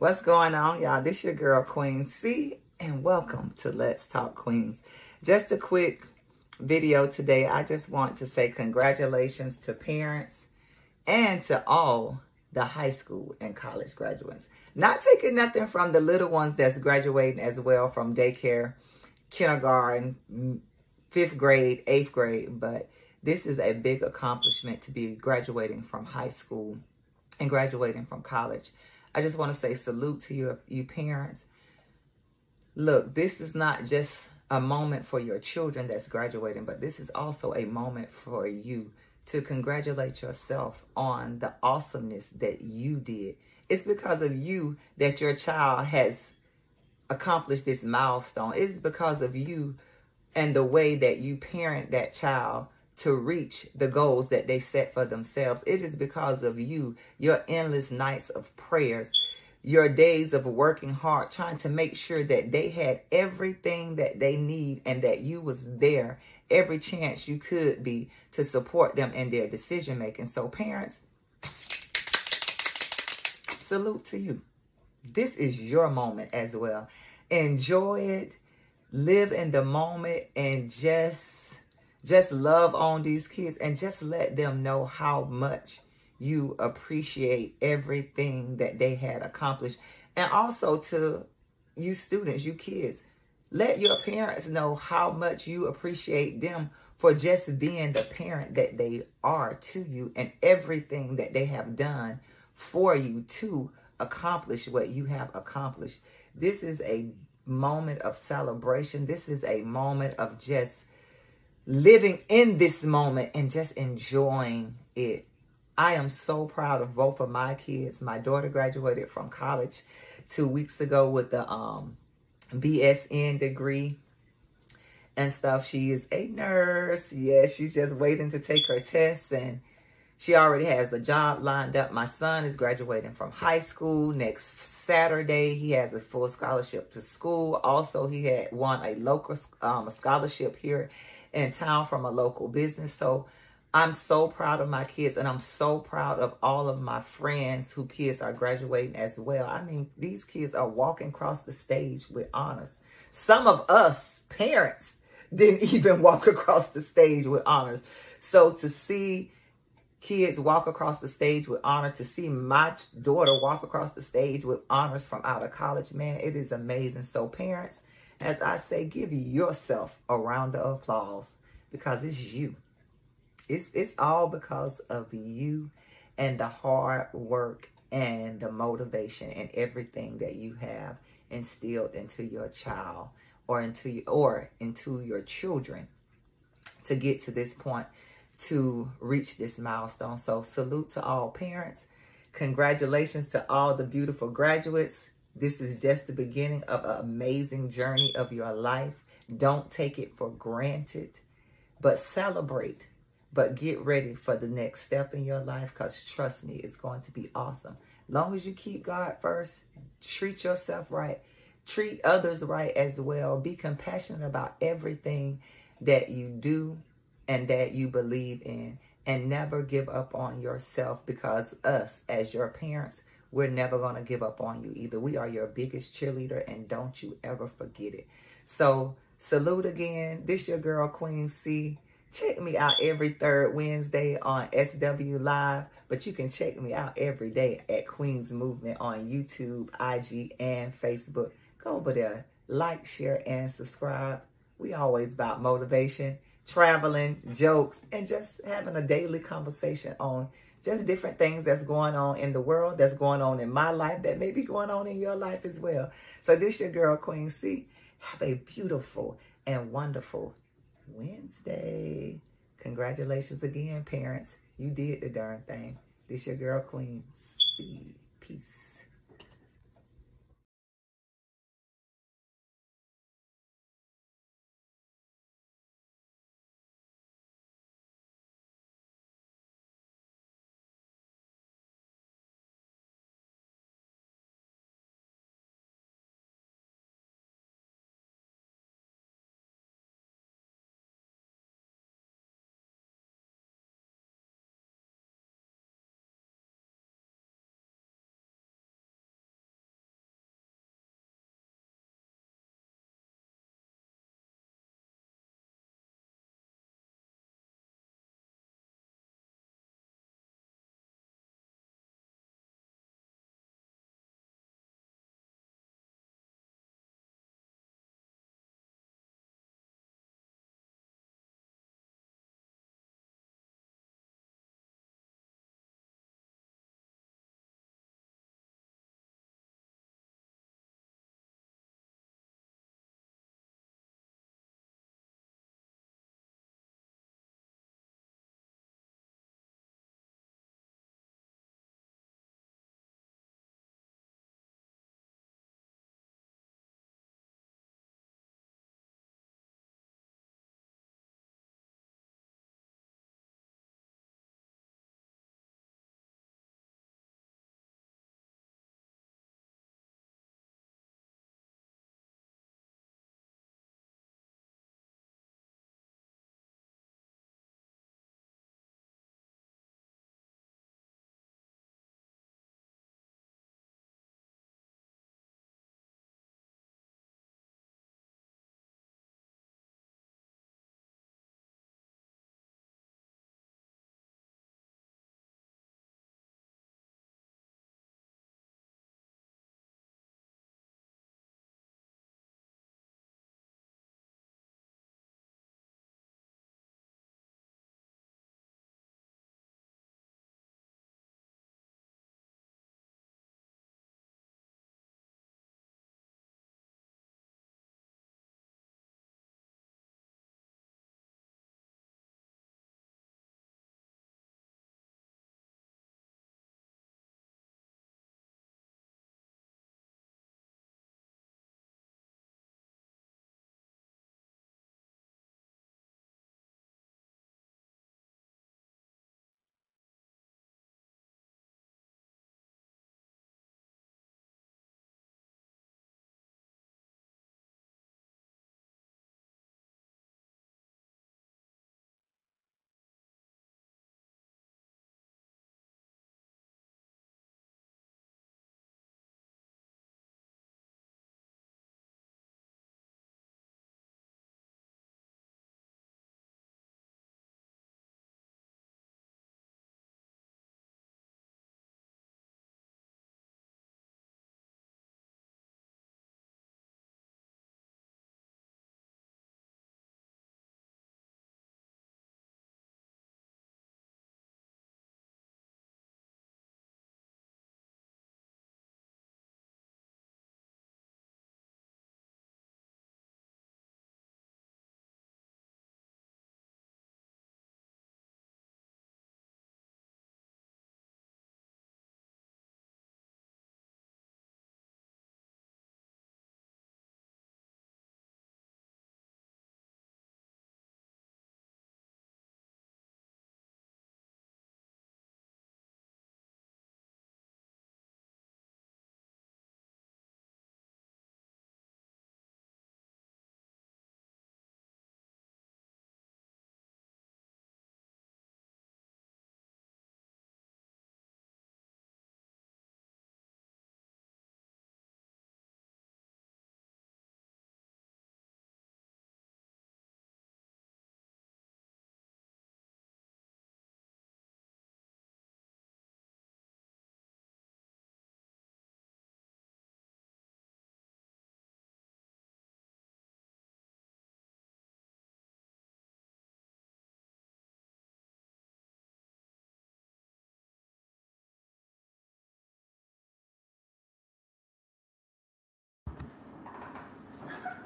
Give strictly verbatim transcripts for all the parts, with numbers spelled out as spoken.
What's going on, y'all? This your girl, Queen C, and welcome to Let's Talk Queens. Just a quick video today. I just want to say congratulations to parents and to all the high school and college graduates. Not taking nothing from the little ones that's graduating as well from daycare, kindergarten, fifth grade, eighth grade, but this is a big accomplishment to be graduating from high school and graduating from college. I just want to say salute to you, you parents. Look, this is not just a moment for your children that's graduating, but this is also a moment for you to congratulate yourself on the awesomeness that you did. It's because of you that your child has accomplished this milestone. It is because of you and the way that you parent that child to reach the goals that they set for themselves. It is because of you, your endless nights of prayers, your days of working hard, trying to make sure that they had everything that they need and that you was there every chance you could be to support them in their decision making. So parents, salute to you. This is your moment as well. Enjoy it, live in the moment, and just Just love on these kids and just let them know how much you appreciate everything that they had accomplished. And also to you students, you kids, let your parents know how much you appreciate them for just being the parent that they are to you and everything that they have done for you to accomplish what you have accomplished. This is a moment of celebration. This is a moment of just living in this moment and just enjoying it. I am so proud of both of my kids. My daughter graduated from college two weeks ago with the um, B S N degree and stuff. She is a nurse. Yeah, she's just waiting to take her tests and she already has a job lined up. My son is graduating from high school next Saturday. He has a full scholarship to school. Also, he had won a local um, a scholarship here in town from a local business. So I'm so proud of my kids, and I'm so proud of all of my friends who kids are graduating as well. I mean, these kids are walking across the stage with honors. Some of us parents didn't even walk across the stage with honors. So to see kids walk across the stage with honor, to see my daughter walk across the stage with honors from out of college, man, it is amazing. So parents, as I say, give yourself a round of applause because it's you. It's, it's all because of you and the hard work and the motivation and everything that you have instilled into your child or into, or into your children to get to this point, to reach this milestone. So salute to all parents. Congratulations to all the beautiful graduates. This is just the beginning of an amazing journey of your life. Don't take it for granted, but celebrate. But get ready for the next step in your life because trust me, it's going to be awesome. Long as you keep God first, treat yourself right, treat others right as well. Be compassionate about everything that you do and that you believe in, and never give up on yourself because us as your parents, we're never going to give up on you either. We are your biggest cheerleader, and don't you ever forget it. So salute again. This your girl, Queen C. Check me out every third Wednesday on S W Live, but you can check me out every day at Queen's Movement on YouTube, I G, and Facebook. Go over there, like, share, and subscribe. We always about motivation, traveling, jokes, and just having a daily conversation on just different things that's going on in the world, that's going on in my life, that may be going on in your life as well. So this your girl, Queen C. Have a beautiful and wonderful Wednesday. Congratulations again, parents. You did the darn thing. This your girl, Queen C. Peace.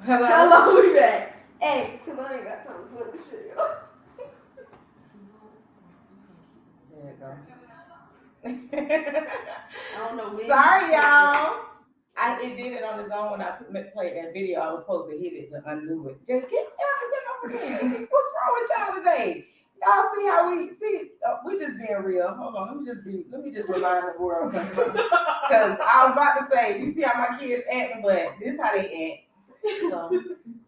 Hello. Hello, we back. Hey, cause I ain't got time for the shit. There you go. I don't know. When Sorry, y'all. I it did it on its own when I played that video. I was supposed to hit it to undo it. Just get, get off again. What's wrong with y'all today? Y'all see how we see? Uh, we just being real. Hold on, let me just be. Let me just remind the world because I was about to say, you see how my kids acting, but this how they act. So.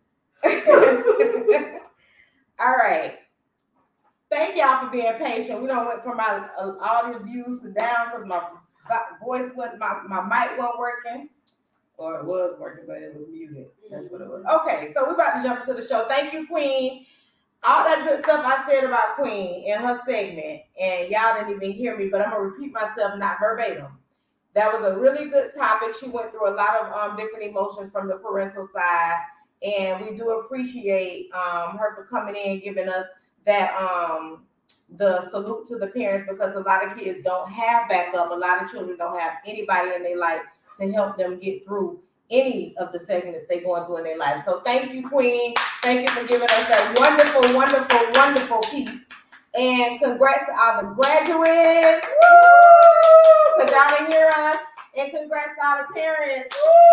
All right. Thank y'all for being patient. We don't went from my uh, audio views to down because my voice wasn't, my, my mic wasn't working. Or it was working, but it was muted. That's what it was. Okay, so we're about to jump into the show. Thank you, Queen. All that good stuff I said about Queen in her segment, and y'all didn't even hear me, but I'm going to repeat myself, not verbatim. That was a really good topic. She went through a lot of um, different emotions from the parental side, and we do appreciate um, her for coming in, giving us that um, the salute to the parents, because a lot of kids don't have backup. A lot of children don't have anybody in their life to help them get through any of the segments they're going through in their life. So thank you, Queen. Thank you for giving us that wonderful, wonderful, wonderful piece. And congrats to all the graduates. Woo! Because y'all didn't hear us. And congrats to all the parents.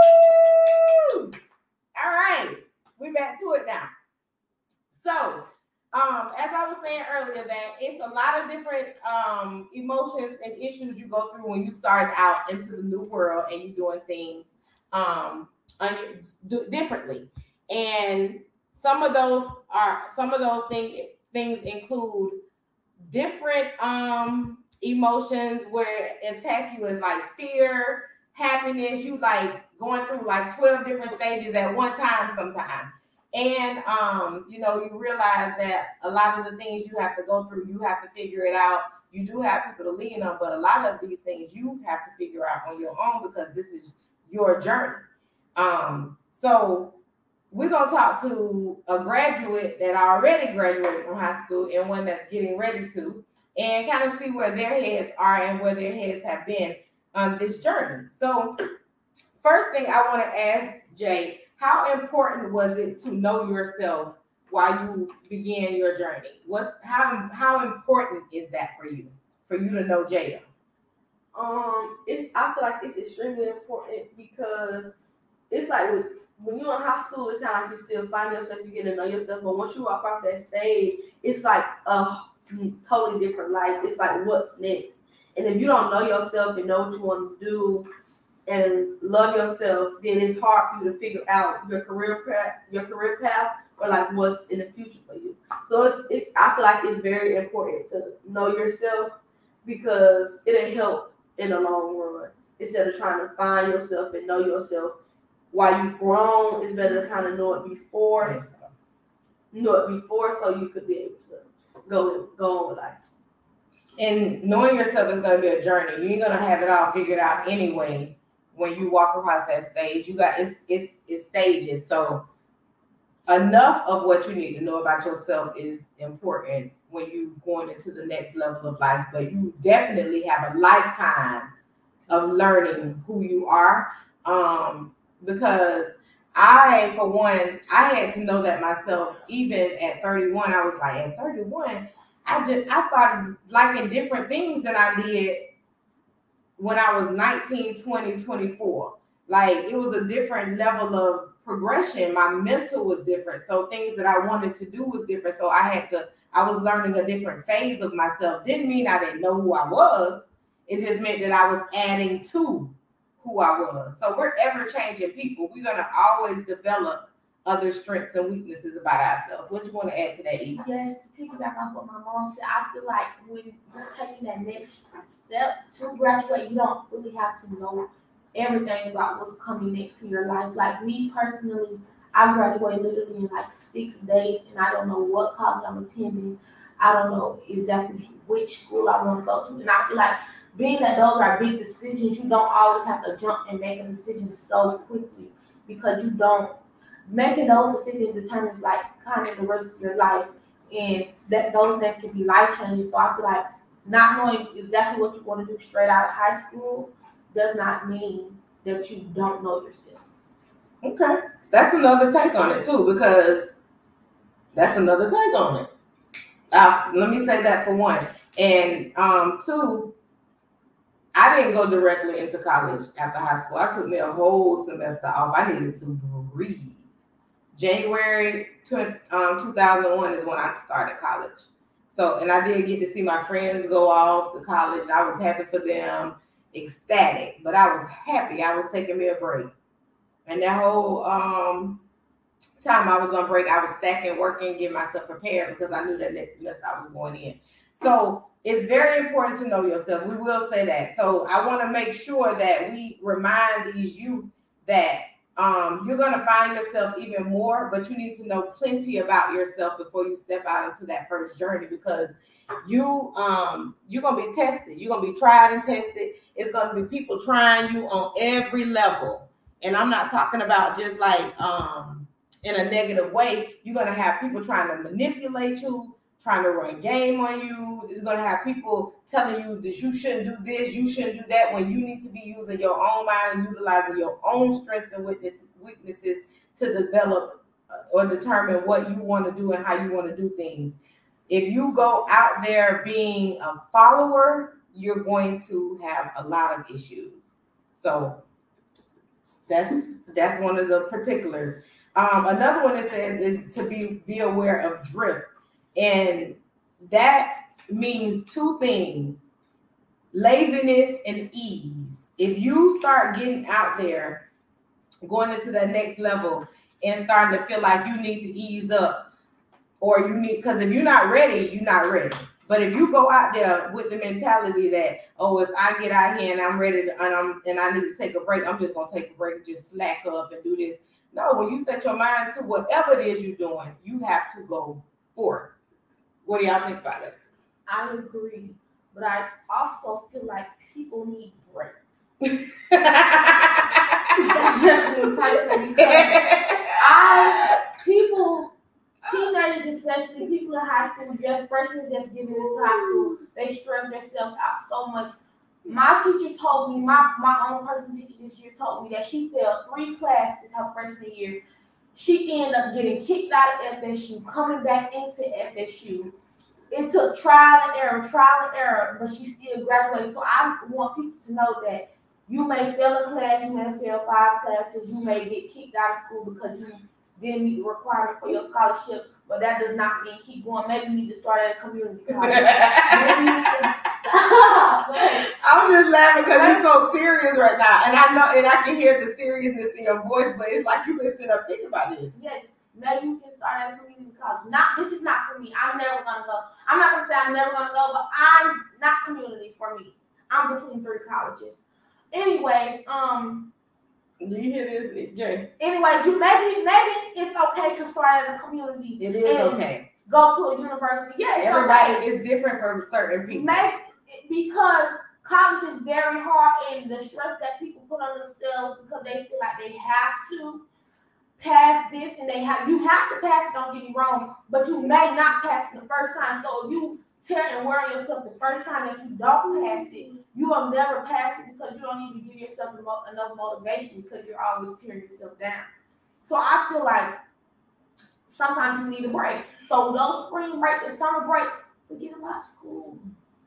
Woo! All right. We're back to it now. So, Um, as I was saying earlier, that it's a lot of different um, emotions and issues you go through when you start out into the new world and you're doing things um, un- do, differently. And some of those are some of those things things include different um, emotions where attack you as like fear, happiness. You like going through like twelve different stages at one time sometimes. And, um, you know, you realize that a lot of the things you have to go through, you have to figure it out. You do have people to lean on, but a lot of these things you have to figure out on your own because this is your journey. Um, so we're going to talk to a graduate that already graduated from high school and one that's getting ready to, and kind of see where their heads are and where their heads have been on this journey. So first thing I want to ask Jay, how important was it to know yourself while you began your journey? What, how, how important is that for you, for you to know Jada? Um, it's I feel like it's extremely important because it's like with, when you're in high school, it's kind of like you still find yourself, you get to know yourself. But once you walk across that stage, it's like a totally different life. It's like what's next. And if you don't know yourself and know what you want to do and love yourself, then it's hard for you to figure out your career path, your career path, or like what's in the future for you. So it's it's I feel like it's very important to know yourself because it'll help in the long run. Instead of trying to find yourself and know yourself while you've grown, it's better to kind of know it before, yes. know it before, so you could be able to go go on with life. And knowing yourself is going to be a journey. You ain't going to have it all figured out anyway. When you walk across that stage, you got it's it's it's stages. So enough of what you need to know about yourself is important when you going into the next level of life. But you definitely have a lifetime of learning who you are. Um, because I, for one, I had to know that myself. Even at thirty-one, I was like, at thirty-one, I just I started liking different things than I did when I was nineteen, twenty, twenty-four. Like it was a different level of progression. My mental was different. So things that I wanted to do was different. So I had to, I was learning a different phase of myself. Didn't mean I didn't know who I was. It just meant that I was adding to who I was. So we're ever changing people. We're going to always develop other strengths and weaknesses about ourselves. What you want to add to that, Eve? Yes, to piggyback off what my mom said, I feel like when you're taking that next step to graduate, you don't really have to know everything about what's coming next in your life. Like me personally, I graduated literally in like six days, and I don't know what college I'm attending. I don't know exactly which school I want to go to. And I feel like being that those are big decisions, you don't always have to jump and make a decision so quickly because you don't. Making those decisions determines like kind of the rest of your life, and that those things can be life changing. So I feel like not knowing exactly what you want to do straight out of high school does not mean that you don't know yourself. Okay. that's another take on it too, because that's another take on it. Uh, let me say that for one. And um, two, I didn't go directly into college after high school. I took me a whole semester off. I needed to breathe. January two thousand one is when I started college. So, and I did get to see my friends go off to college. I was happy for them, ecstatic, but I was happy. I was taking me a break. And that whole um, time I was on break, I was stacking, working, getting myself prepared because I knew that next semester I was going in. So it's very important to know yourself. We will say that. So I want to make sure that we remind these youth that um, you're going to find yourself even more, but you need to know plenty about yourself before you step out into that first journey, because you um, you're going to be tested. You're going to be tried and tested. It's going to be people trying you on every level. And I'm not talking about just like um, in a negative way. You're going to have people trying to manipulate you, trying to run game on you. It's going to have people telling you that you shouldn't do this, you shouldn't do that, when you need to be using your own mind and utilizing your own strengths and weaknesses to develop or determine what you want to do and how you want to do things. If you go out there being a follower, you're going to have a lot of issues. So that's that's one of the particulars. Um, another one that says is to be be aware of drift. And that means two things: laziness and ease. If you start getting out there, going into that next level and starting to feel like you need to ease up, or you need, because if you're not ready, you're not ready. But if you go out there with the mentality that, oh, if I get out here and I'm ready to, and, I'm, and I need to take a break, I'm just going to take a break and just slack up and do this. No, when you set your mind to whatever it is you're doing, you have to go forth. What do y'all think about it? I agree, but I also feel like people need breaks. That's just me personally, because I people, teenagers especially, people in high school, just freshmen just getting into high school, they stress themselves out so much. My teacher told me, my my own personal teacher this year told me that she failed three classes her freshman year. She ended up getting kicked out of F S U, coming back into F S U. It took trial and error, trial and error, but she still graduated. So I want people to know that you may fail a class, you may fail five classes, you may get kicked out of school because you didn't meet the requirement for your scholarship, but that does not mean keep going. Maybe you need to start at a community college. Maybe you need to stop. I'm just laughing because you're so serious right now, and I know, and I can hear the seriousness in your voice, but it's like you've been sitting up thinking about this. Yes, maybe you can start at a community college. Not this is not for me. I'm never gonna go. I'm not gonna say I'm never gonna go, but I'm not community for me. I'm between three colleges. Anyways, um. Do you hear this, Jay? Anyways, you maybe maybe it's okay to start at a community. It is okay. Go to a university. Yeah, it's everybody okay. is different for certain people. Maybe because college is very hard, and the stress that people put on themselves because they feel like they have to pass this, and they have you have to pass it. Don't get me wrong, but you may not pass it the first time. So if you tell and worry yourself the first time that you don't pass it, you will never pass it because you don't even give yourself enough motivation because you're always tearing yourself down. So I feel like sometimes you need a break. So those spring breaks and summer breaks, forget about school.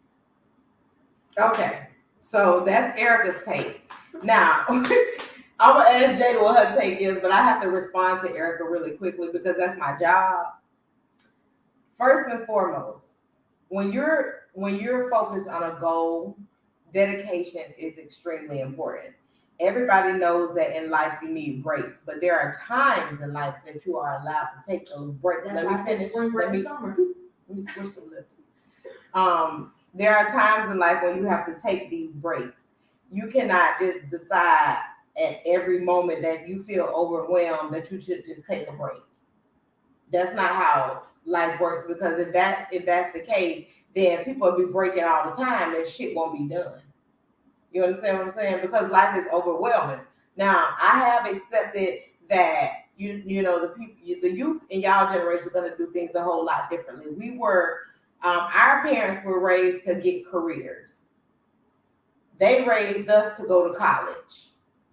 Okay, so that's Erica's take. Now, I'm gonna ask Jada what her take is, but I have to respond to Erica really quickly because that's my job. First and foremost, when you're when you're focused on a goal, dedication is extremely important. Everybody knows that in life you need breaks, but there are times in life that you are allowed to take those breaks. That's let me finish. Let me, let me switch the lips. Um, there are times in life when you have to take these breaks. You cannot just decide at every moment that you feel overwhelmed that you should just take a break. That's not how life works, because if that if that's the case, then people will be breaking all the time and shit won't be done. You understand what I'm saying? Because life is overwhelming. Now, I have accepted that you you know the people, the youth in y'all generation are going to do things a whole lot differently. We were, um, our parents were raised to get careers. They raised us to go to college.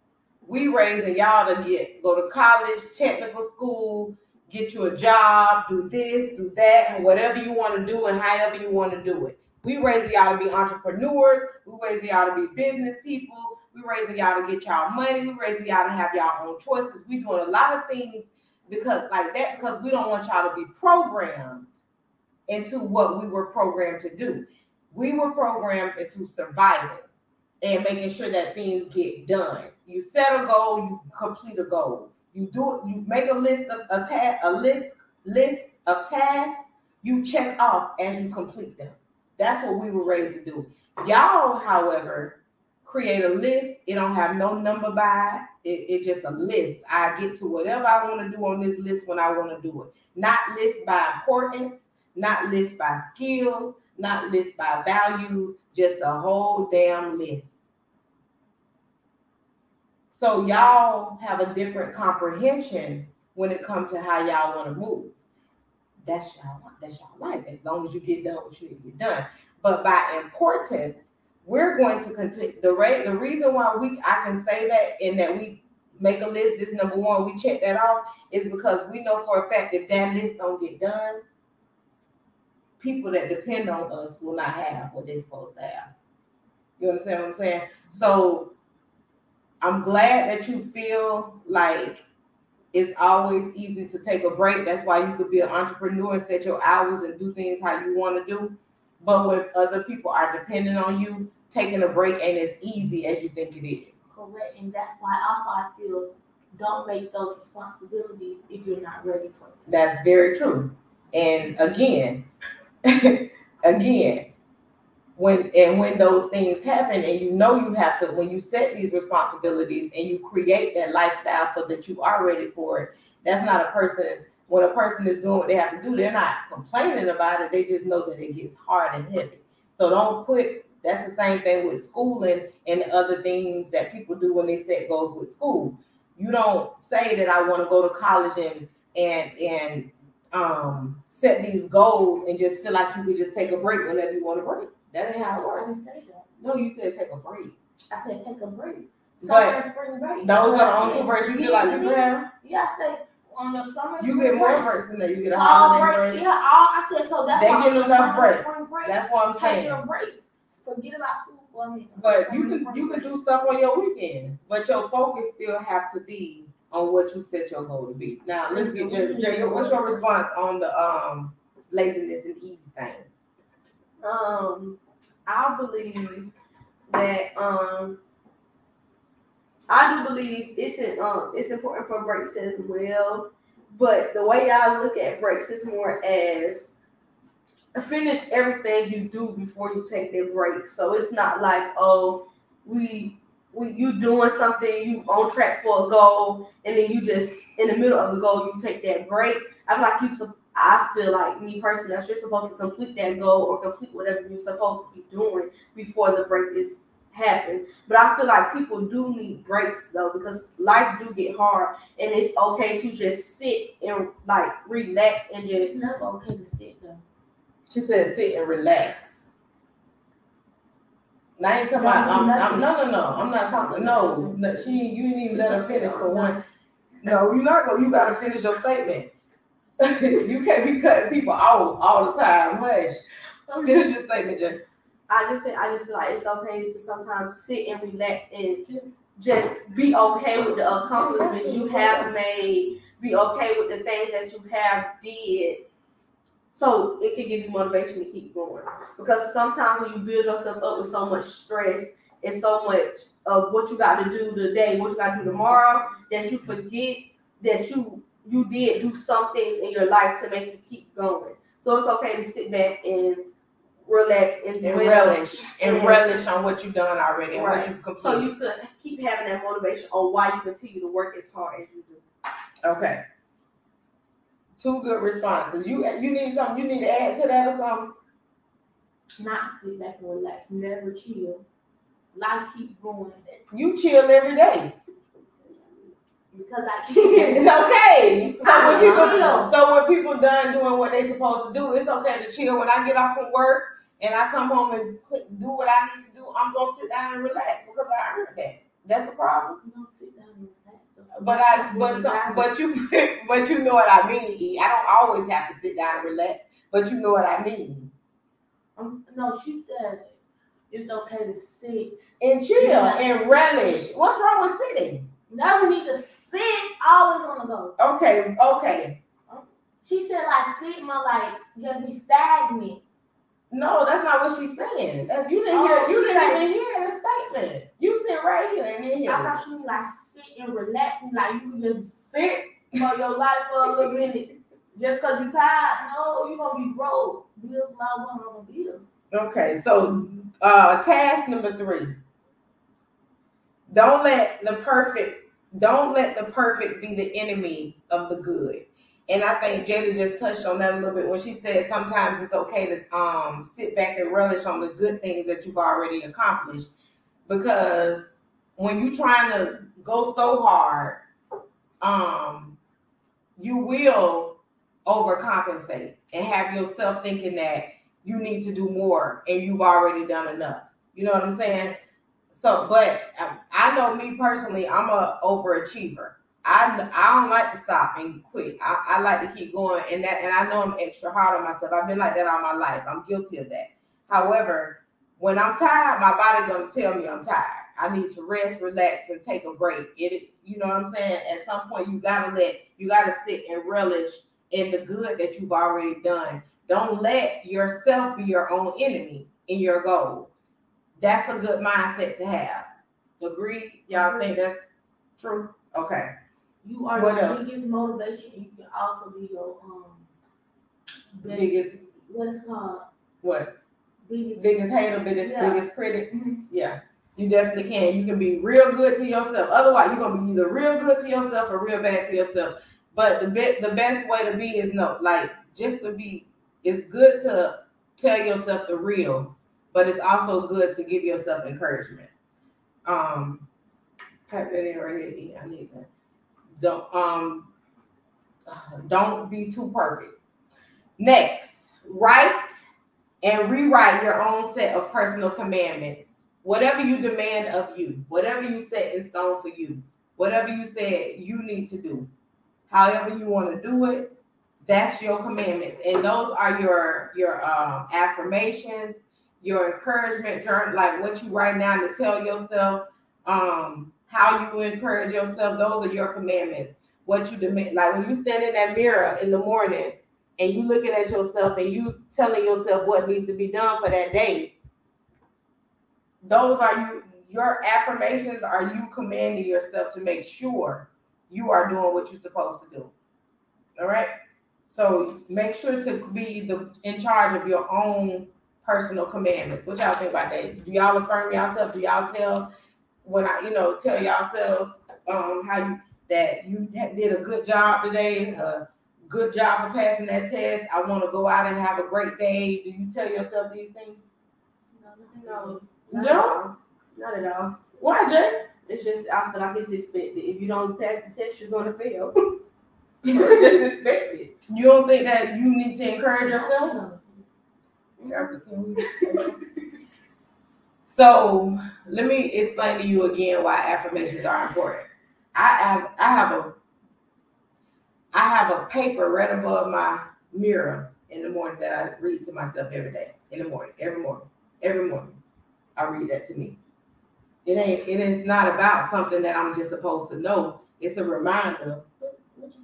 We raising y'all to get go to college, technical school, get you a job, do this, do that, and whatever you want to do and however you want to do it. We raising y'all to be entrepreneurs. We raising y'all to be business people. We raising y'all to get y'all money. We raising y'all to have y'all own choices. We doing a lot of things because like that because we don't want y'all to be programmed into what we were programmed to do. We were programmed into surviving and making sure that things get done. You set a goal, you complete a goal. You do it, you make a list of a ta- a list list of tasks, you check off as you complete them. That's what we were raised to do. Y'all, however, create a list. It don't have no number by it. it it's just a list. I get to whatever I want to do on this list when I want to do it. Not list by importance, not list by skills, not list by values, just a whole damn list. So y'all have a different comprehension when it comes to how y'all want to move. That's y'all, that's y'all life. As long as you get done what you need to get done. But by importance, we're going to continue the rate. The reason why we I can say that and that we make a list, this number one, we check that off, is because we know for a fact if that list don't get done, people that depend on us will not have what they're supposed to have. You understand what I'm saying? So I'm glad that you feel like it's always easy to take a break. That's why you could be an entrepreneur and set your hours and do things how you want to do. But when other people are depending on you, taking a break ain't as easy as you think it is. Correct. And that's why also I feel don't make those responsibilities if you're not ready for it. That's very true. And again, again, when and when those things happen and you know you have to, when you set these responsibilities and you create that lifestyle so that you are ready for it, that's not a person, when a person is doing what they have to do, they're not complaining about it, they just know that it gets hard and heavy. So don't put, that's the same thing with schooling and other things that people do when they set goals with school. You don't say that I want to go to college and and and um, set these goals and just feel like you could just take a break whenever you want to break. That ain't how it works. I didn't say that. No, you said take a break. I said take a break. But spring break. Those are the only two breaks you feel like you have? Yeah, I said on the summer. You get more breaks than that. You get a all holiday break. break. Yeah, all I said so that's they why get enough breaks. Break, that's what I'm saying. Take a break. Forget about school for a minute. But you can you can do stuff on your weekends, but your focus still have to be on what you set your goal to be. Now let's get Jay. Jay, what's your response on the um laziness and ease thing? Um, I believe that um, I do believe it's in, um it's important for breaks as well. But the way I look at breaks is more as finish everything you do before you take that break. So it's not like, oh, we we you doing something, you on track for a goal, and then you just in the middle of the goal you take that break. I feel like you I feel like me personally that you're supposed to complete that goal or complete whatever you're supposed to be doing before the break is happens. But I feel like people do need breaks though, because life do get hard, and it's okay to just sit and like relax and just. It's never okay to sit though. She said sit and relax. Now I ain't talking about, I'm, I'm, no, no, no, I'm not talking, no, no she, you didn't even let her finish for one. No, you're not going, you got to finish your statement. You can't be cutting people off all the time. Hush. Finish your statement, Jen. I just say, I just feel like it's okay to sometimes sit and relax and just be okay with the accomplishments you have made, be okay with the things that you have did. So it can give you motivation to keep going. Because sometimes when you build yourself up with so much stress and so much of what you got to do today, what you got to do tomorrow, that you forget that you you did do some things in your life to make you keep going. So it's okay to sit back and relax and, and relish and, and relish on what you've done already and right. what you've completed. So you could keep having that motivation on why you continue to work as hard as you do. Okay. Two good responses. You you need something you need to add to that or something? Not sit back and relax. Never chill. Life keeps going. You chill every day. Because I can't. It's okay. So when people chill. So when people done doing what they supposed to do, it's okay to chill. When I get off from work and I come home and do what I need to do, I'm gonna sit down and relax because I earned that. That's the problem. You don't sit down and but I, but some, but you, but you know what I mean. E. I don't always have to sit down and relax, but you know what I mean. Um, no, she said it's okay to sit and chill and relish. What's wrong with sitting? Never need to sit. Always on the go. Okay, okay. She said like sit more like just be stagnant. No, that's not what she's saying. That, you didn't oh, hear. You didn't like, even hear the statement. You sit right here and then here. I thought she mean like sit and relax. Like you can just sit for your life for a little minute. Just cause you tired, no, you're gonna be broke. Build love on the bill. Okay, so uh task number three. Don't let the perfect, don't let the perfect be the enemy of the good. And I think Jada just touched on that a little bit when she said sometimes it's okay to um sit back and relish on the good things that you've already accomplished. Because when you're trying to go so hard, um, you will overcompensate and have yourself thinking that you need to do more and you've already done enough. You know what I'm saying? So, but I know me personally, I'm a overachiever. I, I don't like to stop and quit. I, I like to keep going, and that and I know I'm extra hard on myself. I've been like that all my life. I'm guilty of that. However, when I'm tired, my body gonna tell me I'm tired. I need to rest, relax, and take a break. It, you know what I'm saying? At some point, you gotta let, you gotta sit and relish in the good that you've already done. Don't let yourself be your own enemy in your goal. That's a good mindset to have. Agreed? Y'all think that's true? Okay. You are what your else? biggest motivation. You can also be your um best, biggest. What's it called? What? Biggest, biggest hater, biggest yeah. biggest critic. Mm-hmm. Yeah. You definitely can. You can be real good to yourself. Otherwise, you're gonna be either real good to yourself or real bad to yourself. But the bit, the best way to be is no, like just to be. It's good to tell yourself the real, but it's also good to give yourself encouragement. Um, type that in right here. E. I need that. Don't um, don't be too perfect. Next, write and rewrite your own set of personal commandments. Whatever you demand of you, whatever you set in stone for you, whatever you said you need to do, however you want to do it, that's your commandments. And those are your, your um, affirmations, your encouragement journal, like what you write down to tell yourself, um, how you encourage yourself. Those are your commandments. What you demand, like when you stand in that mirror in the morning and you looking at yourself and you telling yourself what needs to be done for that day. Those are you, your affirmations are you commanding yourself to make sure you are doing what you're supposed to do. All right. So make sure to be the in charge of your own personal commandments. What y'all think about that? Do y'all affirm yourself? Do y'all tell when I, you know, tell yourselves um, how you that you did a good job today, a good job for passing that test. I want to go out and have a great day. Do you tell yourself these things? No. No, not at all. Not at all. Why, Jay? It's just I feel like it's expected. If you don't pass the test, you're gonna fail. It's just expected. You don't think that you need to encourage yourself? So let me explain to you again why affirmations are important. I have I have a I have a paper right above my mirror in the morning that I read to myself every day. In the morning, every morning, every morning. I read that to me. It ain't. It is not about something that I'm just supposed to know. It's a reminder. what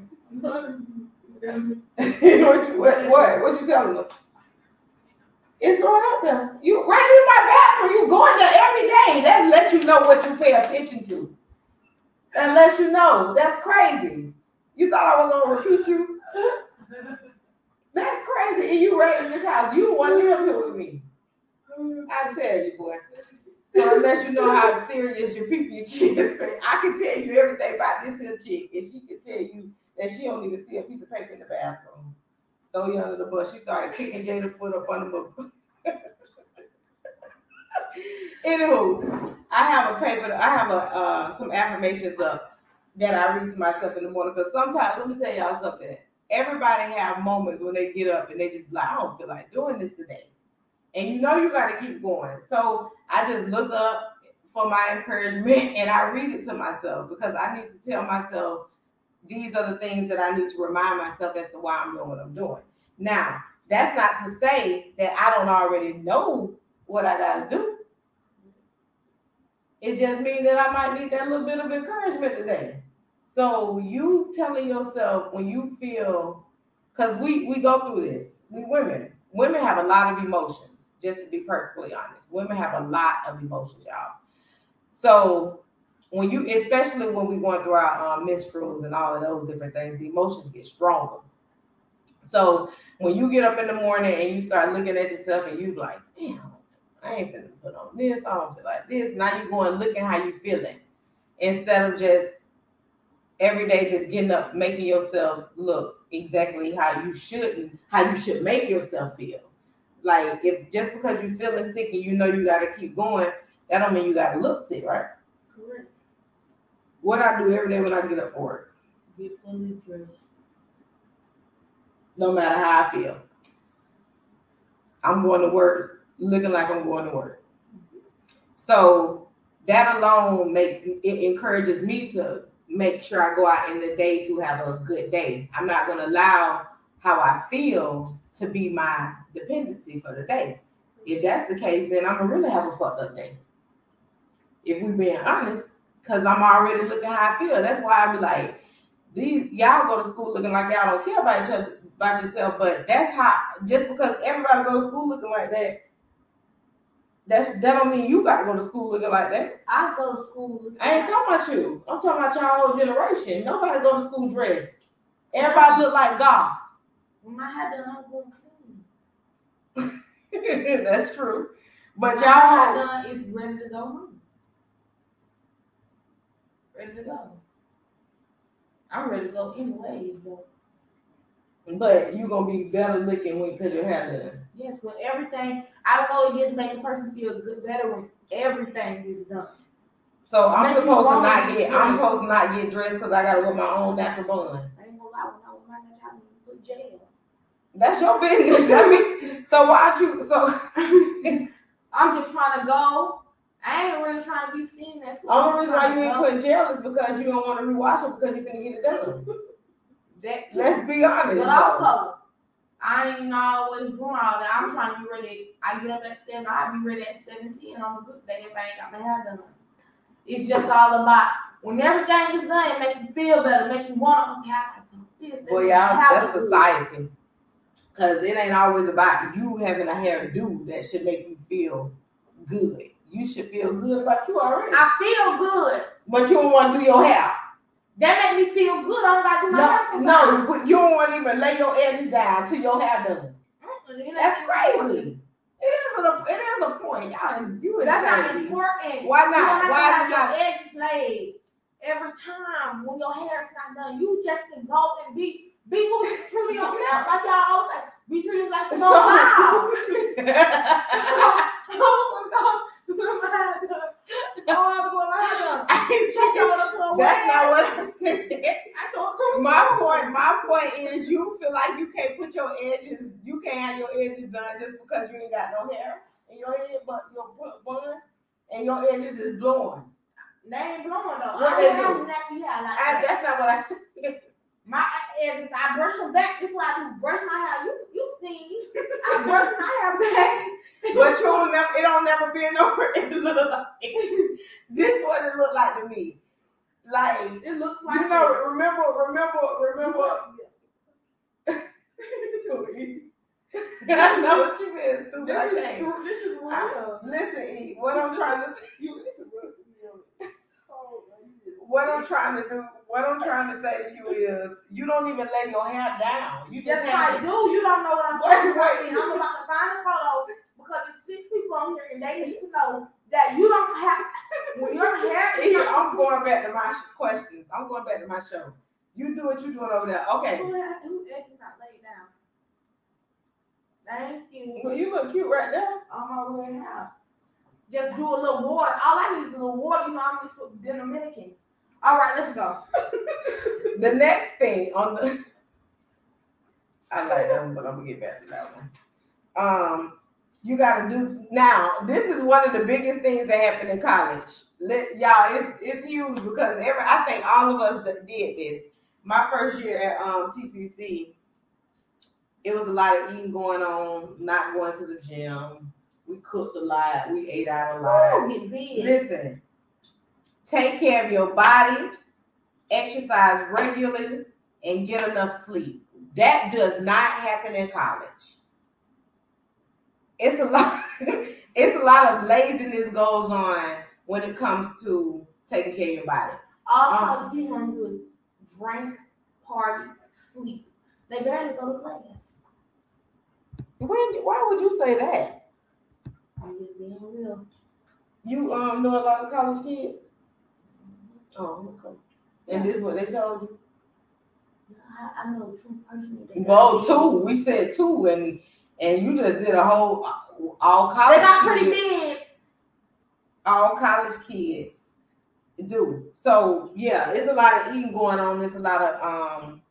you what, what? What you telling them? It's right up there. You right in my bathroom. You going there every day. That lets you know what you pay attention to. That lets you know. That's crazy. You thought I was gonna repeat you? That's crazy. And you right in this house. You the one live here with me. I tell you, boy. So unless you know how serious your people, your kids, I can tell you everything about this here chick, and she can tell you that she don't even see a piece of paper in the bathroom. Throw you under the bus. She started kicking Jada's foot up under the. Anywho, I have a paper. I have a uh, some affirmations up that I read to myself in the morning. Because sometimes, let me tell y'all something. Everybody have moments when they get up and they just be like, I don't feel like doing this today. And you know you got to keep going. So I just look up for my encouragement and I read it to myself because I need to tell myself these are the things that I need to remind myself as to why I'm doing what I'm doing. Now, that's not to say that I don't already know what I got to do. It just means that I might need that little bit of encouragement today. So you telling yourself when you feel, because we, we go through this, we women, women have a lot of emotions, just to be perfectly honest. Women have a lot of emotions, y'all. So when you, especially when we're going through our um, menstruals and all of those different things, the emotions get stronger. So when you get up in the morning and you start looking at yourself and you like, damn, I ain't finna put on this, I don't feel like this. Now you're going looking how you feeling. Instead of just every day just getting up, making yourself look exactly how you should, how you should make yourself feel. Like if just because you're feeling sick and you know you gotta keep going, that don't mean you gotta look sick, right? Correct. What I do every day when I get up for work. Get fully dressed. No matter how I feel. I'm going to work looking like I'm going to work. So that alone makes it encourages me to make sure I go out in the day to have a good day. I'm not going to allow how I feel to be my dependency for the day. If that's the case, then I'm going to really have a fucked up day. If we're being honest, because I'm already looking how I feel. That's why I be like, these y'all go to school looking like y'all don't care about each other, about yourself, but that's how, just because everybody go to school looking like that, that's, that don't mean you got to go to school looking like that. I go to school looking I ain't talking about you. I'm talking about y'all whole generation. Nobody go to school dressed. Everybody look like golf. When my hair done, I'm going clean. That's true. But When y'all my hair done, it's ready to go home. Ready to go. I'm ready to go anyways, though. But you gonna be better looking when because your hair done. Yes, when everything, I don't know, it just makes a person feel good, better when everything is done. So I'm Make you supposed to want not to get. get I'm dressed. supposed to not get dressed because I gotta wear my own natural bun. I ain't gonna lie, when I was my neck, I would put jail. That's your business. I mean, so why'd you? So I'm just trying to go. I ain't really trying to be seen. That's what only I'm reason why trying you to ain't go. putting gel is because you don't want to rewash it because you're finna get it done. That too. Let's be honest. But though. also, I ain't always doing all that. I'm trying to be ready. I get up at seven. I'll be ready at seventeen on a good day if I ain't got my hair done. It's just all about when everything is done, it makes you feel better, make you want, okay, I gotta do this. Well, y'all, that's society. Because it ain't always about you having a hairdo that should make you feel good. You should feel good about you already. I feel good. But you don't want to do your hair. That make me feel good. I don't gotta do my hair No, sometimes. no, but you don't want to even lay your edges down till your hair done. Mm-mm, That's crazy. It is a it is a point, y'all. You That's not insanity. important. Why You not? don't have Why to is have it your not? edges laid every time when your hair is not done. You just can go and be be who you truly yourself. Like y'all always say, be true like so loud. Oh my God. Oh, I'm going to That's not what I said. I told you. My point, my point is you feel like you can't put your edges, you can't have your edges done just because you ain't got no hair in your head, but your bun and your edges is blowing. They ain't blowing though. What I they don't have do? nappy hair like I, that. that's not what I said. My edges, I brush them back. This is what I do. Brush my hair. You, you see me? I brush my hair back. But you don't never, it don't never be nowhere. It look like this. What it look like to me. Like It looks like you know. Remember, remember, remember. I know what you mean, stupid. This I is, can't. this is I- real. Listen, E, what I'm trying to you. What I'm trying to do, what I'm trying to say to you is, you don't even lay your hair down. You just Yes, have I to- do. You don't know what I'm Wait, talking about. wait. And I'm about to find a photo because there's six people on here and they need to know that you don't have when your hair is E, not. I'm going back to my sh- questions. I'm going back to my show. You do what you doing over there. Okay. Who who edge is not laid down? Thank you. Well, you look cute right there. On my way out. Just do a little water. All I need is a little water. You know, I'm just the Dominican. All right, let's go. The next thing on the, I like that one, but I'm gonna get back to that one. Um, You got to do now. This is one of the biggest things that happen in college. Let, y'all, it's it's huge because every I think all of us that did this. My first year at um, T C C, it was a lot of eating going on, not going to the gym. We cooked a lot. We ate out a lot. Ooh, get big. Listen, take care of your body, exercise regularly, and get enough sleep. That does not happen in college. It's a lot. It's a lot of laziness goes on when it comes to taking care of your body. All Um, college people want to do is drink, party, sleep. They barely go to class. When, why would you say that? I'm just being real. You um know a lot of college kids? Oh, okay. And this is what they told you? I, I know two personally. that Well, got two. We said two, and and you just did a whole all college. They got pretty kids, big. All college kids do. So yeah, it's a lot of eating going on. There's a lot of um.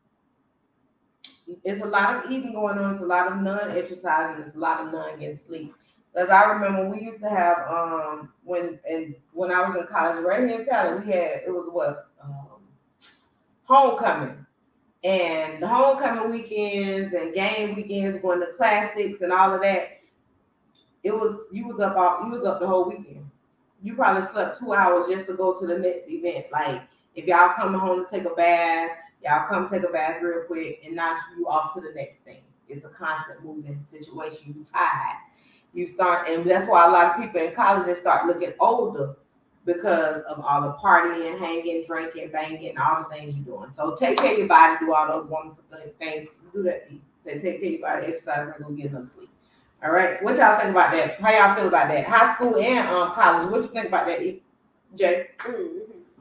It's a lot of eating going on. It's a lot of non-exercising. It's a lot of non-getting sleep. Because I remember we used to have um when and when I was in college right here in Tyler, we had it was what um, homecoming. And the homecoming weekends and game weekends, going to classics and all of that, it was you was up all you was up the whole weekend. You probably slept two hours just to go to the next event. Like if y'all coming home to take a bath, y'all come take a bath real quick, and now you off to the next thing. It's a constant moving situation. You tired. You start, and that's why a lot of people in college they start looking older. Because of all the partying, hanging, drinking, banging, all the things you're doing. So take care of your body, do all those wonderful things. Do that. Say take care of your body, exercise, and go get enough sleep. All right. What y'all think about that? How y'all feel about that? High school and um college. What you think about that, Jay? Mm-hmm.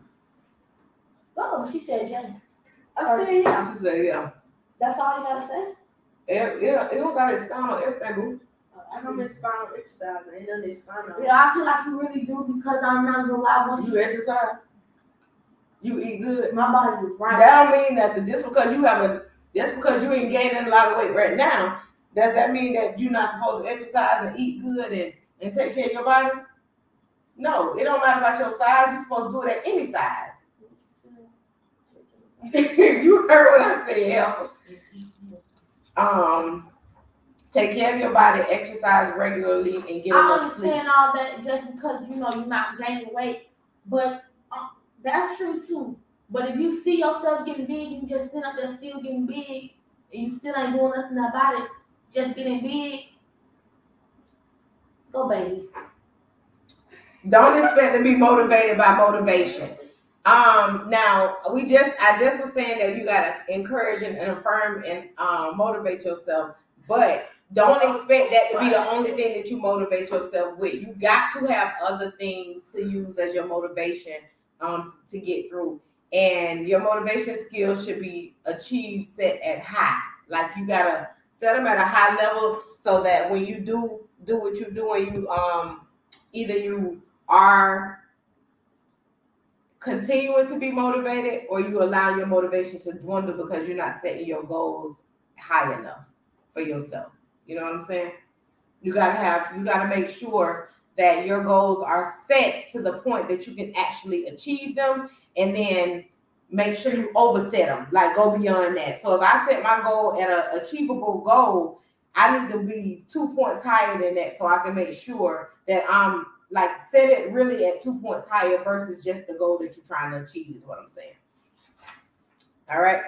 Oh, she said Jay. I said yeah. She said, yeah. That's all you gotta say? Yeah, yeah. It don't got to expound on everything, boo. I don't mean spinal exercise. Ain't none of spinal. Yeah, I feel like you really do because I'm not gonna lie. Once You exercise. You eat good. my body was right. That don't mean that just because you have a just because you ain't gaining a lot of weight right now, does that mean that you're not supposed to exercise and eat good and, and take care of your body? No, it don't matter about your size. You're supposed to do it at any size. You heard what I said, Alpha. Um, take care of your body, exercise regularly, and get I enough sleep. understand all that just because you know you're not gaining weight, but uh, that's true too. But if you see yourself getting big, you just sit up there still getting big, and you still ain't doing nothing about it, just getting big. Go, baby. Don't expect to be motivated by motivation. Um, now we just, I just was saying that you gotta encourage and, and affirm and um, motivate yourself, but don't expect that to be the only thing that you motivate yourself with. You got to have other things to use as your motivation um, to get through, and your motivation skills should be achieved set at high. Like you gotta set them at a high level so that when you do do what you're doing, you um either you are continuing to be motivated or you allow your motivation to dwindle because you're not setting your goals high enough for yourself. You know what I'm saying? You gotta have, you gotta make sure that your goals are set to the point that you can actually achieve them, and then make sure you overset them, like go beyond that. So if I set my goal at an achievable goal, I need to be two points higher than that so I can make sure that I'm like set it really at two points higher versus just the goal that you're trying to achieve is what I'm saying. All right.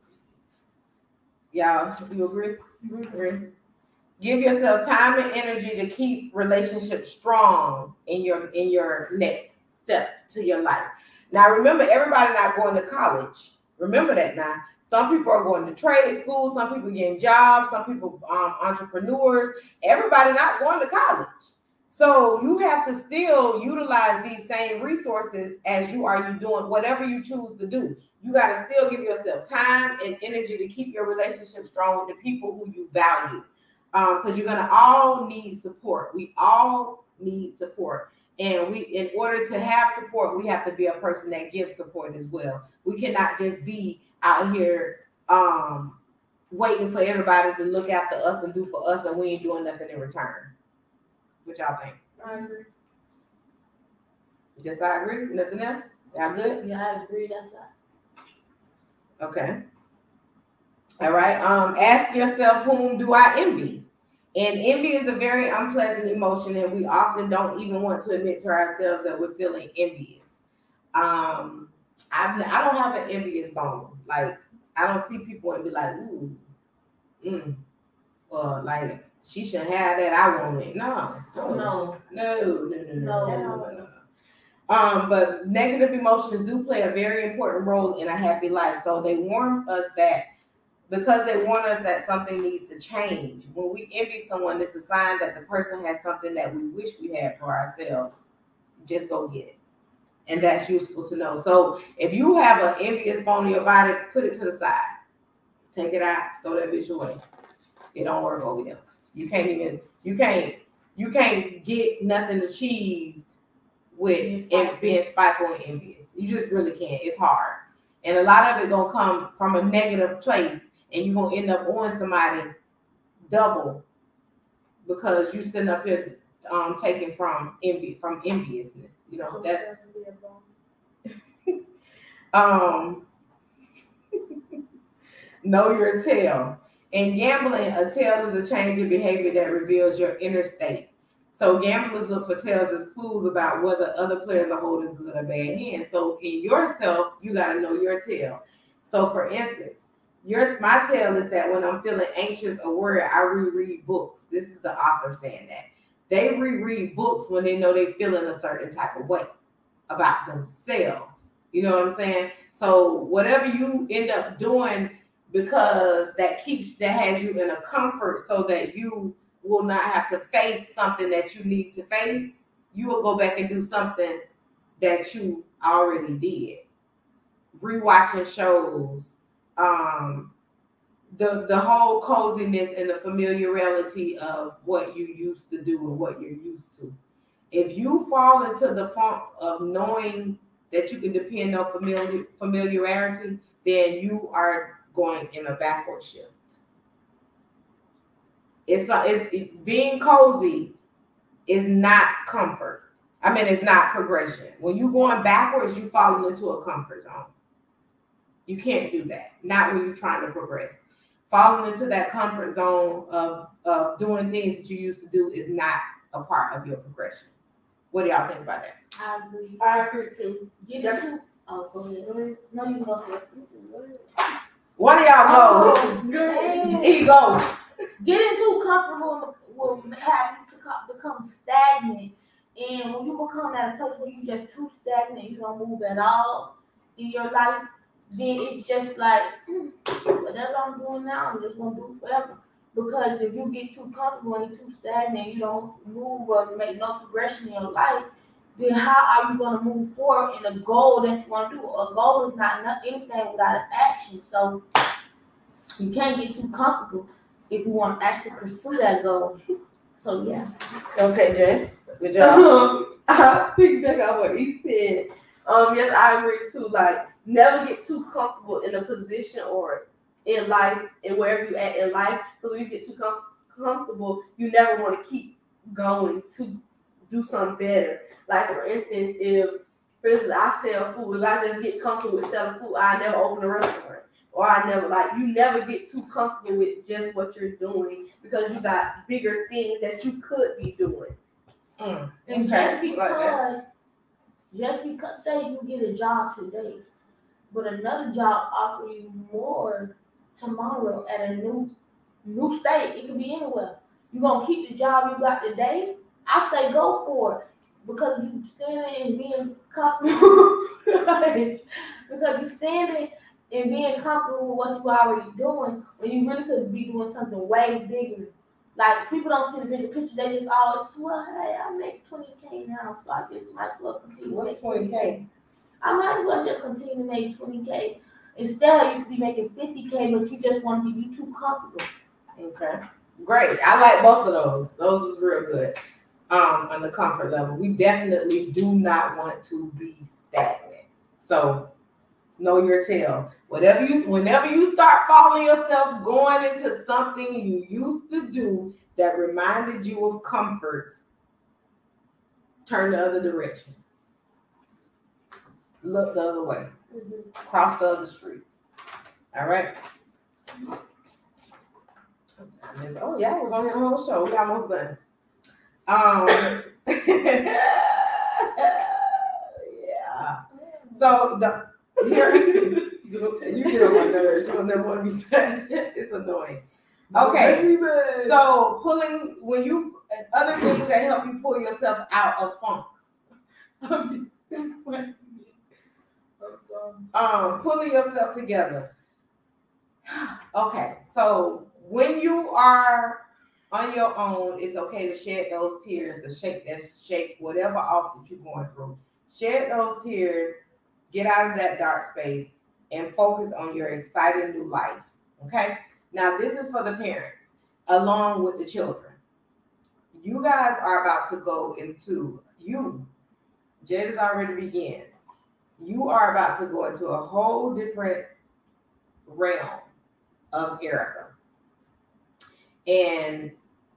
Y'all, you agree? Mm-hmm. Agree? Give yourself time and energy to keep relationships strong in your in your next step to your life. Now, remember, everybody not going to college. Remember that now. Some people are going to trade school. Some people getting jobs. Some people um, entrepreneurs. Everybody not going to college. So you have to still utilize these same resources as you are you doing whatever you choose to do. You got to still give yourself time and energy to keep your relationship strong with the people who you value. Because um, you're going to all need support. We all need support. And we, in order to have support, we have to be a person that gives support as well. We cannot just be out here um, waiting for everybody to look after us and do for us, and we ain't doing nothing in return. What y'all think? I agree. Just I agree. Nothing else? Y'all good? Yeah, I agree. That's a, Okay. All right. Um, ask yourself, whom do I envy? And envy is a very unpleasant emotion, and we often don't even want to admit to ourselves that we're feeling envious. Um, I've, I don't have an envious bone. Like, I don't see people and be like, ooh, mm, or like, she should have that. I want it. No, no, no, no, no, no, no, no, no, no, no. Um, but negative emotions do play a very important role in a happy life. So they warn us that because they warn us that something needs to change. When we envy someone, it's a sign that the person has something that we wish we had for ourselves. Just go get it. And that's useful to know. So if you have an envious bone in your body, put it to the side. Take it out, throw that bitch away. It don't work over there. You can't even, you can't, you can't get nothing achieved with being, being spiteful and envious. You just really can't. It's hard. And a lot of it gonna come from a negative place, and you're gonna end up on somebody double because you sitting up here um taking from envy, from enviousness. You know that um know your tail. In gambling, a tail is a change in behavior that reveals your inner state. So gamblers look for tails as clues about whether other players are holding good or bad hands. So in yourself, you got to know your tail. So for instance, your my tail is that when I'm feeling anxious or worried, I reread books. This is the author saying that. They reread books when they know they're feeling a certain type of way about themselves. You know what I'm saying? So whatever you end up doing, because that keeps that has you in a comfort so that you will not have to face something that you need to face, you will go back and do something that you already did. Rewatching shows, um, the the whole coziness and the familiarity of what you used to do and what you're used to. If you fall into the funk of knowing that you can depend on familiar familiarity, then you are going in a backward shift. It's not, it's it, being cozy is not comfort. I mean, it's not progression. When you're going backwards, you fall into a comfort zone. You can't do that. Not when you're trying to progress. Falling into that comfort zone of, of doing things that you used to do is not a part of your progression. What do y'all think about that? I agree. I agree too. Get into, oh, go ahead. No, you go ahead. One of y'all go. Oh, Here you go. Getting too comfortable will have you to co- become stagnant. And when you become at a place where you just too stagnant, you don't move at all in your life, then it's just like, hmm, whatever I'm doing now, I'm just going to do forever. Because if you get too comfortable and too stagnant, you don't move or make no progression in your life, then how are you going to move forward in a goal that you want to do? A goal is not, not anything without an action. So you can't get too comfortable if you want to actually pursue that goal. So, yeah. Okay, Jay. Good job. Um, I picked back up what he said. Um, yes, I agree too. Like, never get too comfortable in a position or in life and wherever you at in life. Because when you get too com- comfortable, you never want to keep going to do something better. Like, for instance, if, for instance, I sell food. If I just get comfortable with selling food, I never open a restaurant. Or I never, like, you never get too comfortable with just what you're doing because you got bigger things that you could be doing. Mm. And Okay. just because, just because, say you get a job today, but another job offer you more tomorrow at a new new state, it could be anywhere. You gonna keep the job you got today? I say go for it because you standing and being comfortable. Because you standing and being comfortable with what you already doing when you really could be doing something way bigger. Like, people don't see the bigger picture. They just always, well, hey, I make twenty K now, so I just might as well continue to make twenty K. I might as well just continue to make twenty K. Instead, you could be making fifty K, but you just want to be too comfortable. Okay. Great. I like both of those. Those is real good. Um, on the comfort level. We definitely do not want to be stagnant. So know your tail. Whatever you, whenever you start following yourself going into something you used to do that reminded you of comfort, turn the other direction. Look the other way. Mhm. Cross the other street. All right. Oh yeah, I was on the whole show. We almost done. Um. Yeah. So the here you get on my nerves. You don't never want to be touched. It's annoying. Okay. Baby. So pulling when you other things that help you pull yourself out of funks. Um, pulling yourself together. Okay, so when you are on your own, it's okay to shed those tears, to shake that shake whatever off that you're going through. Shed those tears, get out of that dark space, and focus on your exciting new life. Okay? Now, this is for the parents, along with the children. You guys are about to go into, you, Jade has already began. You are about to go into a whole different realm of Erica. And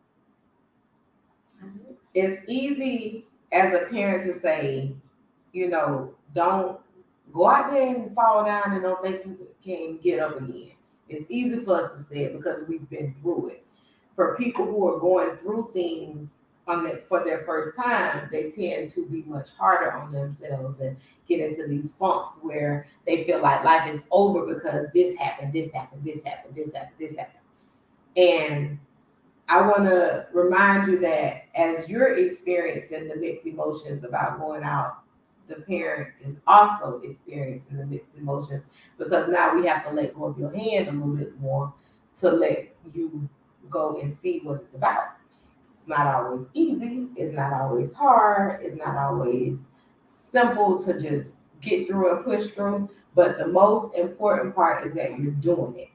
it's easy as a parent to say, you know, don't go out there and fall down and don't think you can get up again. It's easy for us to say it because we've been through it. For people who are going through things on the, for their first time, they tend to be much harder on themselves and get into these funks where they feel like life is over because this happened, this happened, this happened, this happened, this happened. And I want to remind you that as you're experiencing the mixed emotions about going out, the parent is also experiencing the mixed emotions because now we have to let go of your hand a little bit more to let you go and see what it's about. It's not always easy. It's not always hard. It's not always simple to just get through and push through. But the most important part is that you're doing it.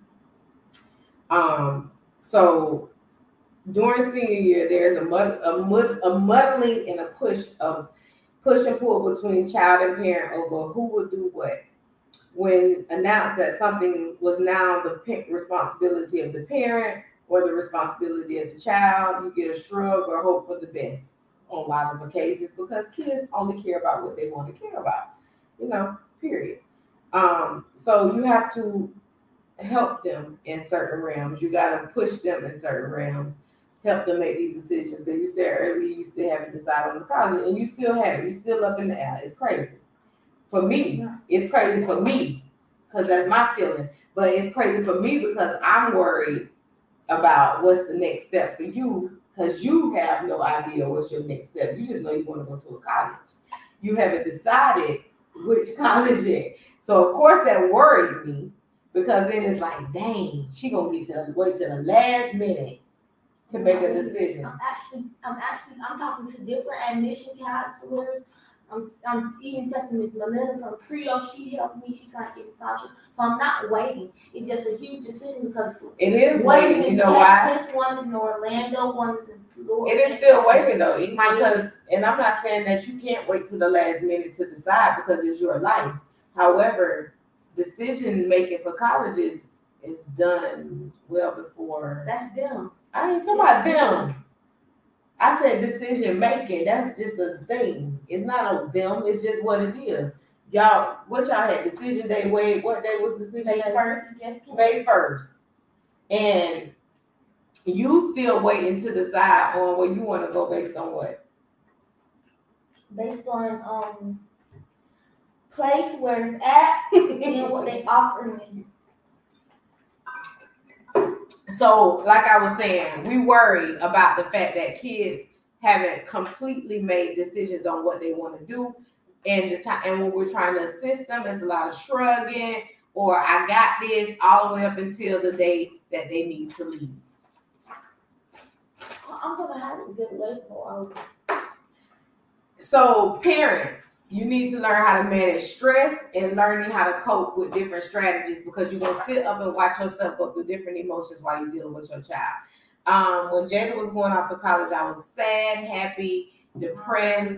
Um, so during senior year, there's a mud, a mud, a muddling and a push of push and pull between child and parent over who will do what. When announced that something was now the responsibility of the parent or the responsibility of the child, you get a shrug or hope for the best on a lot of occasions because kids only care about what they want to care about, you know, period. Um, so you have to help them in certain realms. You got to push them in certain realms, help them make these decisions. Because you said earlier you still haven't decided on the college, and you still haven't. You're still up in the air. It's crazy. For me, it's crazy for me because that's my feeling. But it's crazy for me because I'm worried about what's the next step for you because you have no idea what's your next step. You just know you want to go to a college. You haven't decided which college yet. So, of course, that worries me because then it's like, dang, she going to be to wait till the last minute to make a decision. I'm actually, I'm actually, I'm talking to different admission counselors. I'm, I'm even texting Miss Melinda from Trio. She helped me. She trying to get me scholarship. So I'm not waiting. It's just a huge decision because it is one waiting. is in you know Texas, why? one is in Orlando, one is in Florida. It is still waiting though, even My because, and I'm not saying that you can't wait till the last minute to decide because it's your life. However, decision making for colleges is done well before. That's them. I ain't talking about them. I said decision making. That's just a thing. It's not a them. It's just what it is. Y'all, what y'all had decision day? Wait, what day was decision May day? first, just May first, and you still waiting to decide on where you want to go based on what? based on um place where it's at and what they offer me. So, like I was saying, we worry about the fact that kids haven't completely made decisions on what they want to do. And the time, and when we're trying to assist them, it's a lot of shrugging or I got this all the way up until the day that they need to leave. I'm gonna have to get away for um, So, parents, you need to learn how to manage stress and learning how to cope with different strategies because you're gonna sit up and watch yourself go through different emotions while you're dealing with your child. Um, when Jada was going off to college, I was sad, happy, depressed.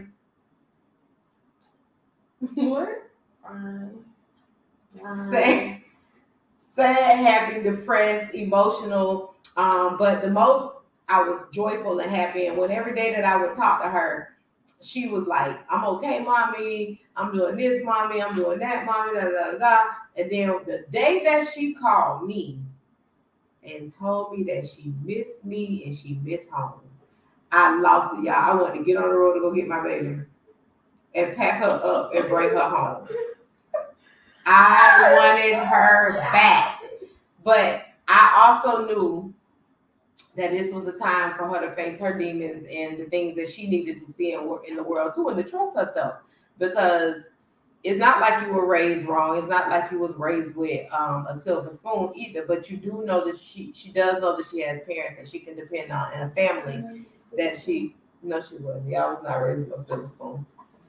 What? um, Sad, sad, happy, depressed, emotional. Um, but the most I was joyful and happy. And when every day that I would talk to her, she was like, I'm okay, mommy. I'm doing this, mommy. I'm doing that, mommy. Da, da, da, da. And then the day that she called me and told me that she missed me and she missed home, I lost it, y'all. I wanted to get on the road to go get my baby and pack her up and bring her home. I wanted her back. But I also knew that this was a time for her to face her demons and the things that she needed to see in, in the world too, and to trust herself, because it's not like you were raised wrong. It's not like you was raised with um, a silver spoon either, but you do know that she she does know that she has parents that she can depend on and a family that she, no, she was. Y'all was not raised with a silver spoon.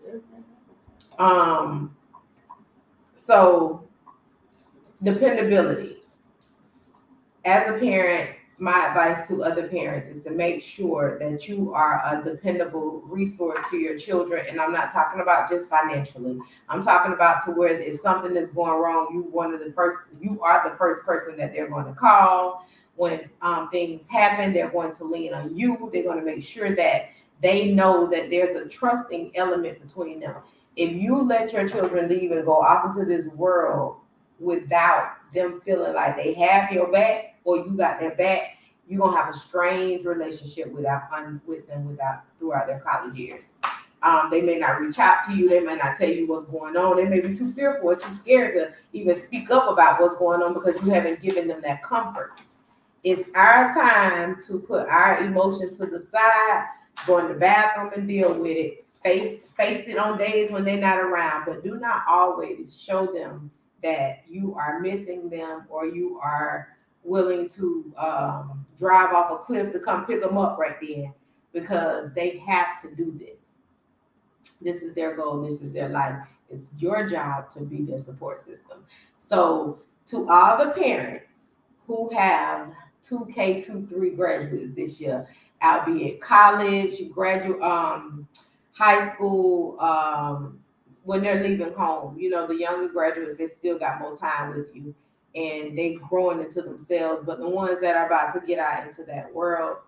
Um, so dependability. As a parent, my advice to other parents is to make sure that you are a dependable resource to your children. And I'm not talking about just financially. I'm talking about to where if something is going wrong, you one of the first, you are the first person that they're going to call. When um, things happen, they're going to lean on you. They're going to make sure that they know that there's a trusting element between them. If you let your children leave and go off into this world without them feeling like they have your back or you got their back, you're gonna have a strange relationship without with them without throughout their college years. Um, they may not reach out to you, they may not tell you what's going on, they may be too fearful or too scared to even speak up about what's going on because you haven't given them that comfort. It's our time to put our emotions to the side, go in the bathroom and deal with it, face face it on days when they're not around, but do not always show them that you are missing them or you are willing to um, drive off a cliff to come pick them up right then, because they have to do this. This is their goal. This is their life. It's your job to be their support system. So to all the parents who have two K twenty-three graduates this year, albeit college, graduate, um, high school, um, when they're leaving home, you know, the younger graduates, they still got more time with you and they growing into themselves. But the ones that are about to get out into that world,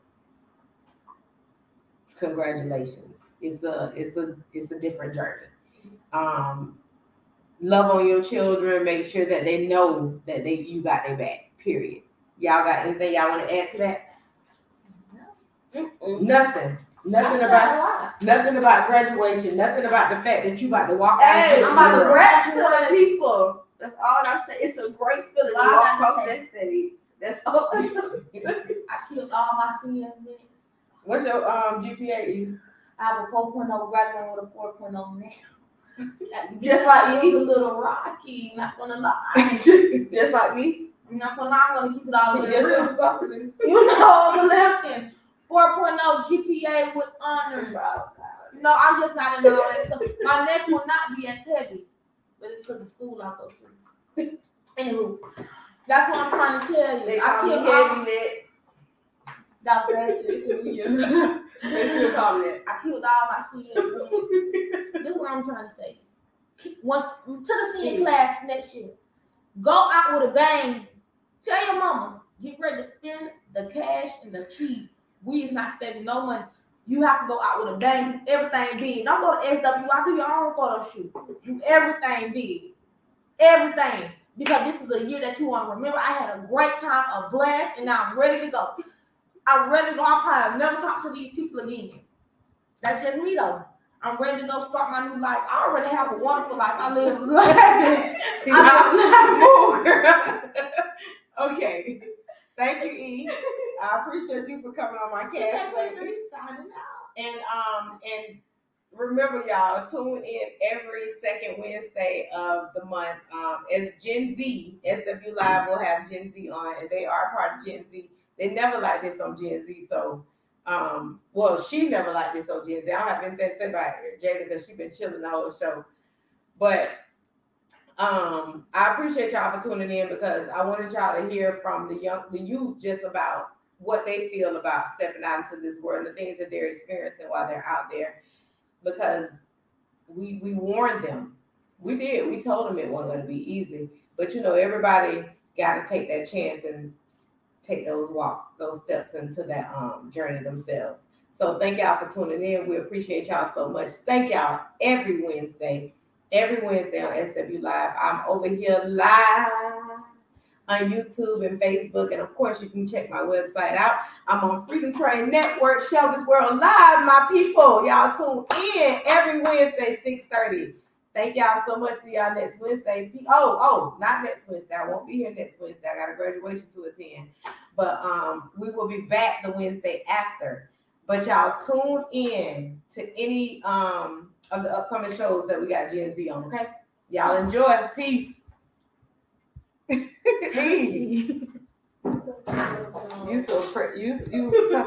congratulations. It's a it's a it's a different journey. Um, love on your children, make sure that they know that they you got their back, period. Y'all got anything y'all want to add to that? No. Nothing. Nothing about nothing about graduation. Nothing about the fact that you about to walk out. Hey, I'm about to rap to the people. That's all I say. It's a great feeling to walk across that stage. That's all. I killed all my senior minutes. What's your um G P A? I have a four point oh graduating with a four point oh now. Just like me. A little rocky, not gonna lie. Just like me. I'm not gonna lie, I'm gonna keep it all the way Yes, real. You know, I'm a Lipton. four point oh G P A with honor, bro. No, I'm just not in all that stuff. My neck will not be as heavy, but it's because the school I go to. Anywho, that's what I'm trying to tell you. They I call me killed heavy all. neck. That bad shit. They still call me that. I killed all my seniors. This is what I'm trying to say. Once to the senior class next year, go out with a bang. Tell your mama, get ready to spend the cash and the cheese. We is not saving no money. You have to go out with a bang. Everything big. Don't go to S W I. Do your own photo shoot. Do everything big. Everything. Because this is a year that you want to remember. I had a great time, a blast, and now I'm ready to go. I'm ready to go. I'll probably never talk to these people again. That's just me though. I'm ready to go start my new life. I already have a wonderful life. I live lavish. I live Okay. Thank you, E. I appreciate you for coming on my cast. And um and remember, y'all, tune in every second Wednesday of the month. Um, as Gen Z, S W Live will have Gen Z on, and they are part of Gen Z. They never like this on Gen Z, so um, well, she never liked this on Gen Z. I don't have anything to say about Jada because she's been chilling the whole show. But um, I appreciate y'all for tuning in because I wanted y'all to hear from the young, the youth, just about what they feel about stepping out into this world and the things that they're experiencing while they're out there. Because we we warned them, we did, we told them it wasn't going to be easy. But you know, everybody got to take that chance and take those walks, those steps into that um, journey themselves. So thank y'all for tuning in. We appreciate y'all so much. Thank y'all every Wednesday. Every Wednesday on S W Live. I'm over here live on YouTube and Facebook. And of course, you can check my website out. I'm on Freedom Train Network, Shelby's World Live, my people. Y'all tune in every Wednesday, six thirty. Thank y'all so much. See y'all next Wednesday. Oh, oh, not next Wednesday. I won't be here next Wednesday. I got a graduation to attend. But um, we will be back the Wednesday after. But y'all tune in to any um of the upcoming shows that we got Gen Z on, okay? Y'all enjoy. Peace. You so you you